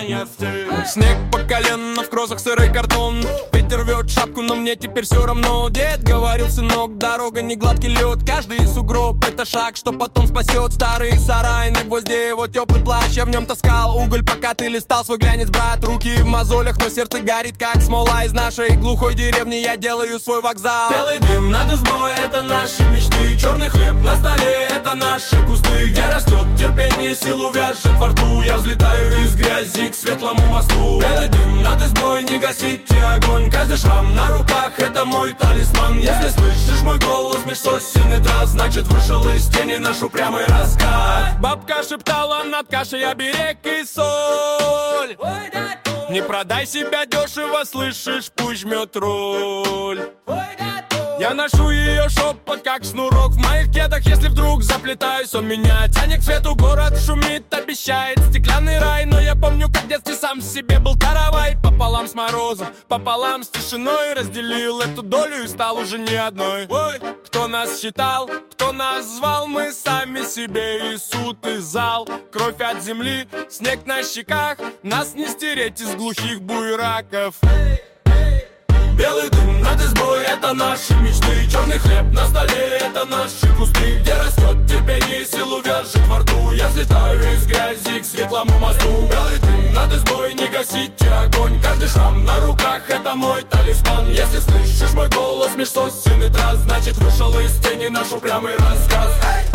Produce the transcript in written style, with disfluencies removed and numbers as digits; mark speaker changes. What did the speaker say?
Speaker 1: нефти. Снег по колено, в кроссах сырый картон. Ветер рвет шапку, но мне теперь все равно. Дед говорил, сынок, дорога не гладкий лед. Каждый сугроб это шаг, что потом спасет. Старый сарай, на гвозде его теплый плащ. Я в нем таскал уголь, пока ты листал свой глянец, брат. Руки в мозолях, но сердце горит, как смола. Из нашей глухой деревни я делаю свой вокзал. Белый дым над избой, это наши мечты. Черный хлеб на столе, это наши кусты. Где растет терпение, силу вяжет во рту. Я взлетаю из грязи к светлому мосту. Белый дым над избой, не гасите огонь. Каждый шрам на руках, это мой талисман. Если слышишь мой голос меж сосен и трав, значит вышел из тени наш упрямый раскат. Бабка шептала над кашей оберег и соль. Не продай себя дешево, слышишь, пусть жмет руль. Я ношу ее шепот, как шнурок в моих кедах. Если вдруг заплетаюсь, он меня тянет к свету. Город шумит, обещает стеклянный рай. Но я помню, как в детстве сам себе был каравай. Пополам с морозом, пополам с тишиной. Разделил эту долю и стал уже не одной. Ой, кто нас считал, кто нас звал, мы сами себе и суд, и зал. Кровь от земли, снег на щеках, нас не стереть из глухих буераков. Белый дым над избой, это наши мечты. Черный хлеб на столе, это наши кусты. Где растет терпение, силу вяжет во рту. Я взлетаю из грязи к светлому мосту. Белый дым над избой, не гасите огонь. Каждый шрам на руках, это мой талисман. Если слышишь мой голос меж сосен и трав, значит вышел из тени наш упрямый рассказ.